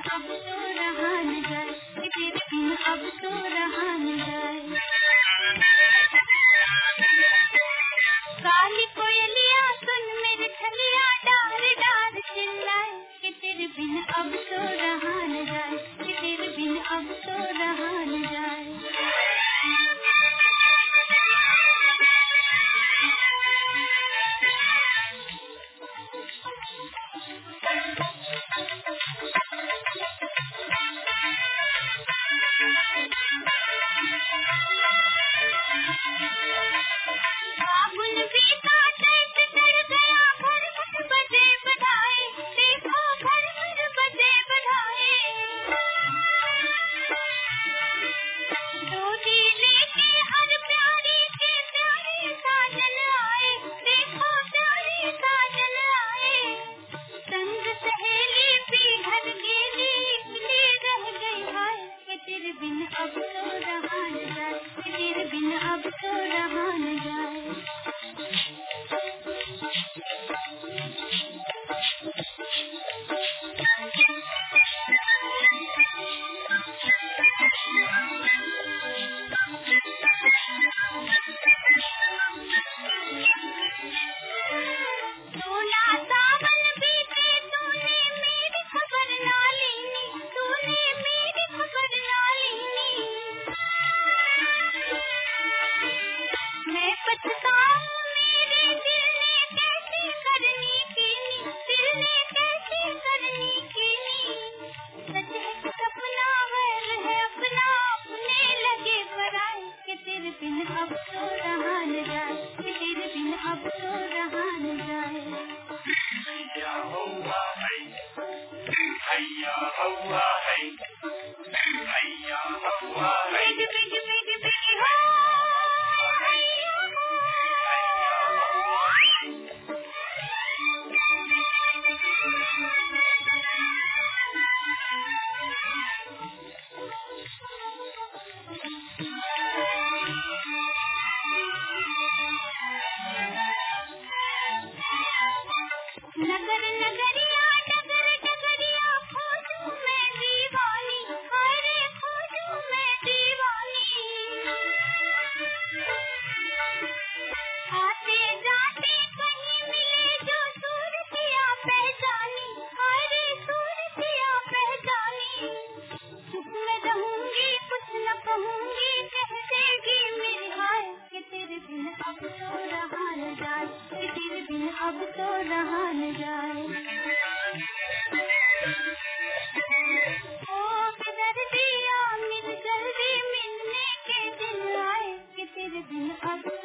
अब तो रहा न जाए, कि तेरे बिन अब तो रहा न जाए। काली कोयलिया सुन मेरे छलिया, डार डार चिल्लाए, कि तेरे बिन अब तो रहा न जाए, कि तेरे बिन अब तो रहा न जाए। फागुन बीता चैत चढ़ गया, घर घर बजे बधाई, देखो घर घर बजे बधाई। डोली लेके हर प्यारी के प्यारे साजन आए, देखो प्यारे साजन आए। संग सहेली भी घर गेली, इकली रह गई हाय, कि तेरे बिन अब तो रहा न जाए, कि तेरे बिन अब तो रहा न जाए। सोना सावन बीते तूने मेरी खबर ना लीनी, तूने मेरी खबर ना लीनी। मैं पछताऊं मेरे दिल ने कैसे करनी कीनी, दिल ने कैसे करनी कीनी। सच है कि सपना वैर है अपना, अपने लगे पराए, कि तेरे बिन अब तो रहा न जाए, कि तेरे बिन अब तो रहा न जाए। हैया हुआ है, हैया हुआ है, हैया हुआ है। बिग बिग बिग बिग हो, हैया हो। नगर नगरिया डगर डगरिया, खोजूं मैं दीवानी, अरे खोजूं मैं दीवानी। आते जाते कहीं मिले जो सूरतिया पहचानी, अरे सूरतिया पहचानी। चुप मैं रहूंगी कुछ न कहूंगी, कह देगी मेरी हाय, कि तेरे बिन अब तो रहा न जाए, कि तेरे बिन अब तो रहा न जाए। ओ दर्दिया मिल जल्दी, मिलने के दिन आए, कि तेरे बिन अब